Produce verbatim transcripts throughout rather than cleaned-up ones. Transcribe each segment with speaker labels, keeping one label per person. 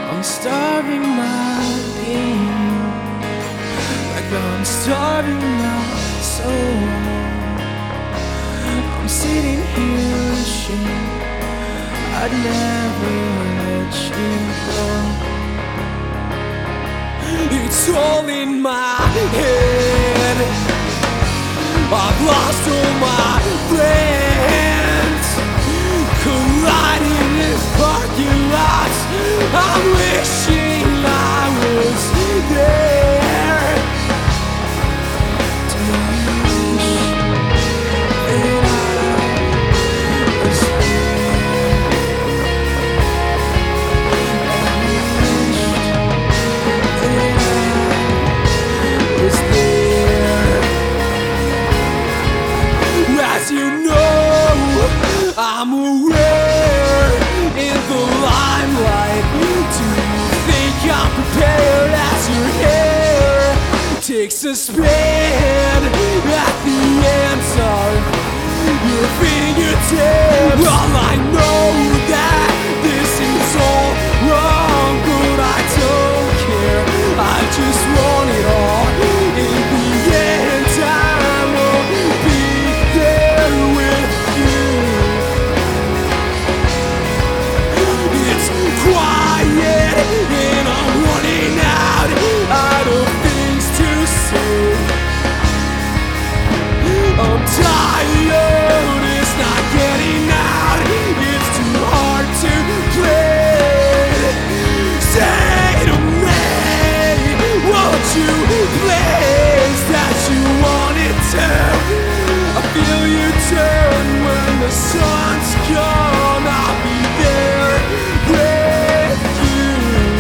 Speaker 1: I'm starving my pain, like I'm starving my soul. I'm sitting here wishing I'd never let you go. It's all in my head. I've lost all my friends, colliding in parking lots. I'm wishing I was there to wish that I was there. I wished that I was there. As you know, I'm aware in the limelight. Do you think I'm prepared as your hair takes a spin at the ends of your fingertips? All I know that this is all wrong, but I don't care. I just want it all. In the end, I will be there with you. It's quiet and I'm running out, out of things to say. I'm tired, it's not getting out, it's too hard to play. Say to me, won't you please, that you wanted to. I feel you turn when the sun's gone. I'll be there with you.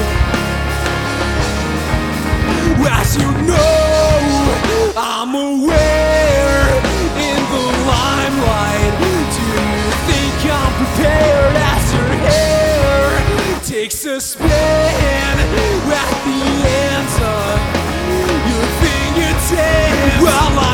Speaker 1: As you know, I'm aware in the limelight. Do you think I'm prepared as your hair takes a spin at the ends of your fingertips? Well,